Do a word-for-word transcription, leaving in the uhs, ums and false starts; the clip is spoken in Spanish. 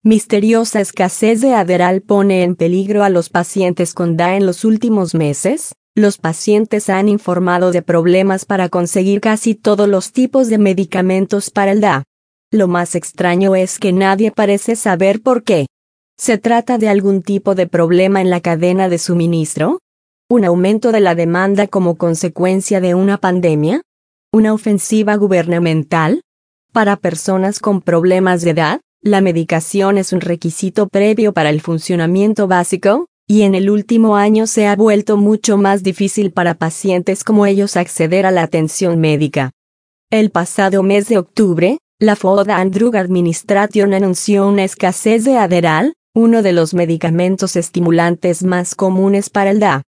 Misteriosa escasez de Adderall pone en peligro a los pacientes con D A en los últimos meses. Los pacientes han informado de problemas para conseguir casi todos los tipos de medicamentos para el D A. Lo más extraño es que nadie parece saber por qué. ¿Se trata de algún tipo de problema en la cadena de suministro? ¿Un aumento de la demanda como consecuencia de una pandemia? ¿Una ofensiva gubernamental? Para personas con problemas de edad, la medicación es un requisito previo para el funcionamiento básico, y en el último año se ha vuelto mucho más difícil para pacientes como ellos acceder a la atención médica. El pasado mes de octubre, la Food and Drug Administration anunció una escasez de Adderall, uno de los medicamentos estimulantes más comunes para el D A.